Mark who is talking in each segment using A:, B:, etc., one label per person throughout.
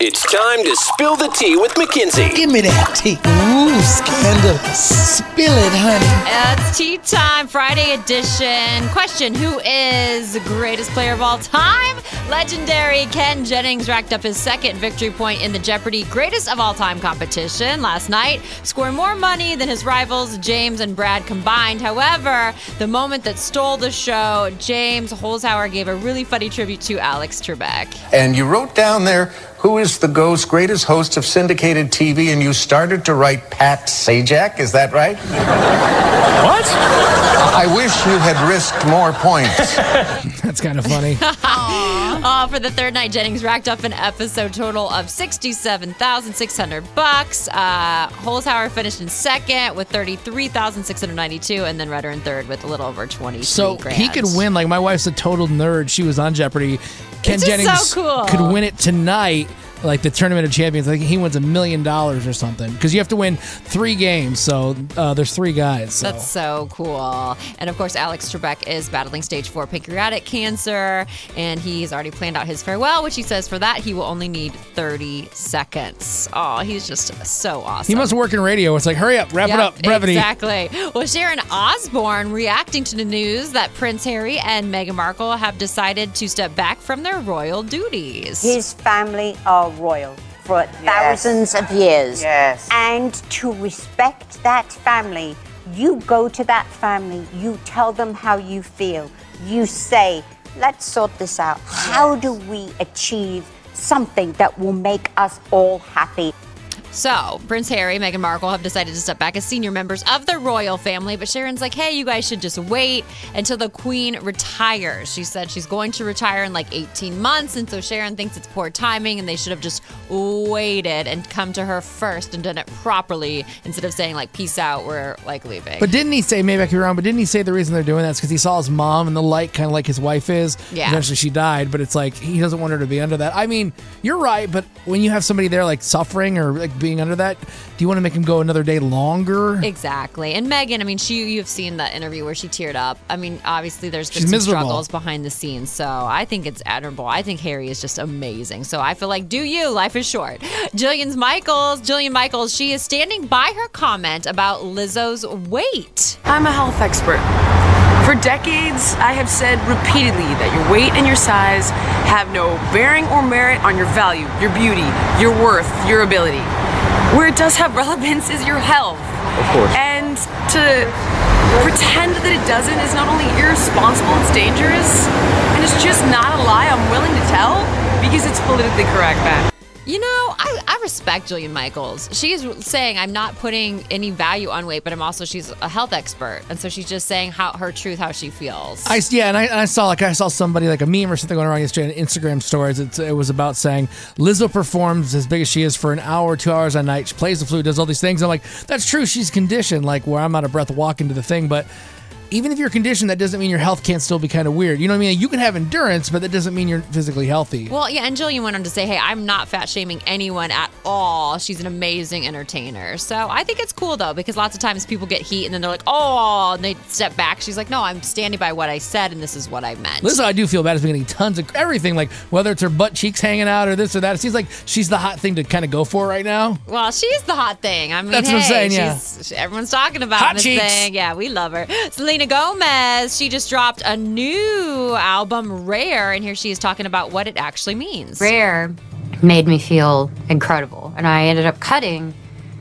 A: It's time to spill the tea with Mackenzie.
B: Give me that tea. Ooh, scandalous. Spill it, honey.
C: It's tea time, Friday edition. Question, who is the greatest player of all time? Legendary Ken Jennings racked up his second victory point in the Jeopardy! Greatest of All Time competition last night, scoring more money than his rivals James and Brad combined. However, the moment that stole the show, James Holzhauer gave a really funny tribute to Alex Trebek.
D: And you wrote down there, who is the GOAT's greatest host of syndicated TV, and you started to write Pat Sajak, is that right?
E: What?
D: I wish you had risked more points.
E: That's kind of funny.
C: For the third night, Jennings racked up an episode total of $67,600. Holzhauer finished in second with $33,692, and then Redder in third with a little over $23,000.
E: So he could win. Like, my wife's a total nerd. She was on Jeopardy. Ken Jennings
C: so cool.
E: could win it tonight. Like the Tournament of Champions, I think he wins $1 million or something because you have to win 3 games. So there's 3 guys. So.
C: That's so cool. And of course, Alex Trebek is battling stage 4 pancreatic cancer, and he's already planned out his farewell, which he says for that he will only need 30 seconds. Oh, he's just so awesome.
E: He must work in radio. It's like, hurry up, wrap it up, brevity.
C: Exactly. Well, Sharon Osbourne reacting to the news that Prince Harry and Meghan Markle have decided to step back from their royal duties.
F: His family are royal for thousands of years.
G: Yes.
F: And to respect that family, you go to that family, you tell them how you feel. You say, let's sort this out. How do we achieve something that will make us all happy?
C: So, Prince Harry, Meghan Markle have decided to step back as senior members of the royal family, but Sharon's like, hey, you guys should just wait until the Queen retires. She said she's going to retire in like 18 months, and so Sharon thinks it's poor timing, and they should have just waited and come to her first and done it properly instead of saying, like, peace out, we're, like, leaving.
E: But didn't he say, maybe I could be wrong, but didn't he say the reason they're doing that is because he saw his mom in the light, kind of like his wife is?
C: Yeah.
E: Eventually she died, but it's like, he doesn't want her to be under that. I mean, you're right, but when you have somebody there, like, suffering or, like, being under that, do you want to make him go another day longer?
C: Exactly. And Meghan, I mean, you've seen that interview where she teared up. I mean, obviously there's been
E: She's
C: some
E: miserable.
C: struggles behind the scenes, so I think it's admirable. I think Harry is just amazing. So I feel like, do you? Life is short. Jillian Michaels, she is standing by her comment about Lizzo's weight.
H: I'm a health expert. For decades, I have said repeatedly that your weight and your size have no bearing or merit on your value, your beauty, your worth, your ability. Where it does have relevance is your health.
I: Of course.
H: And to pretend that it doesn't is not only irresponsible, it's dangerous, and it's just not a lie I'm willing to tell because it's politically correct, man.
C: You know, I respect Jillian Michaels. She's saying I'm not putting any value on weight, but she's a health expert. And so she's just saying her truth, how she feels.
E: I saw somebody, like a meme or something going around yesterday on Instagram stories. It was about saying Lizzo performs as big as she is for an hour, 2 hours a night. She plays the flute, does all these things. I'm like, that's true. She's conditioned, like where I'm out of breath walking to the thing. But even if you're conditioned, that doesn't mean your health can't still be kind of weird. You know what I mean? You can have endurance, but that doesn't mean you're physically healthy.
C: Well, yeah, and Jillian went on to say, hey, I'm not fat shaming anyone at all. She's an amazing entertainer. So I think it's cool, though, because lots of times people get heat and then they're like, oh, and they step back. She's like, no, I'm standing by what I said, and this is what I meant.
E: Lizzo, I do feel bad. Has been getting tons of everything, like whether it's her butt cheeks hanging out or this or that. It seems like she's the hot thing to kind of go for right now.
C: Well, she's the hot thing. I mean,
E: that's what I'm saying, yeah.
C: Everyone's talking about
E: hot
C: this
E: cheeks.
C: thing. Yeah, we love her. Selena Gomez. She just dropped a new album, Rare, and here she is talking about what it actually means.
J: Rare made me feel incredible, and I ended up cutting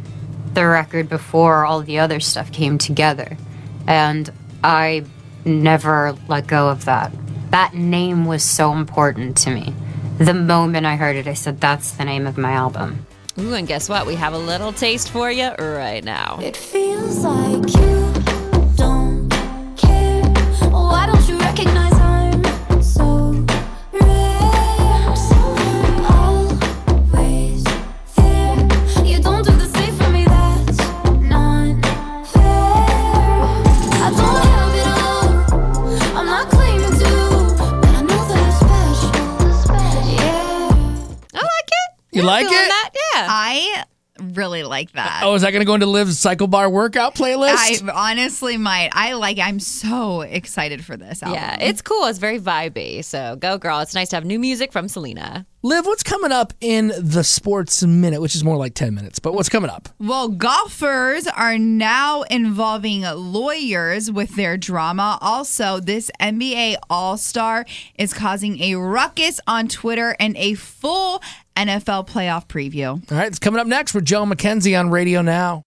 J: the record before all the other stuff came together, and I never let go of that. That name was so important to me. The moment I heard it, I said, that's the name of my album.
C: Ooh, and guess what? We have a little taste for you right now.
K: It feels like you don't care. Why don't you recognize I'm so rare? Always there. You don't do the same for me, that's not fair. I don't have it all, I'm not claiming to, but I know that it's special. Yeah.
C: I like it.
E: You like
C: feeling
E: it?
C: That? Yeah.
L: I really like that.
E: Oh, is that going to go into Liv's Cycle Bar workout playlist?
L: I honestly might. I'm so excited for this album.
C: Yeah, it's cool. It's very vibey. So go, girl. It's nice to have new music from Selena.
E: Liv, what's coming up in the Sports Minute, which is more like 10 minutes, but what's coming up?
L: Well, golfers are now involving lawyers with their drama. Also, this NBA All-Star is causing a ruckus on Twitter and a full NFL playoff preview.
E: All right, it's coming up next with Joe McKenzie on Radio Now.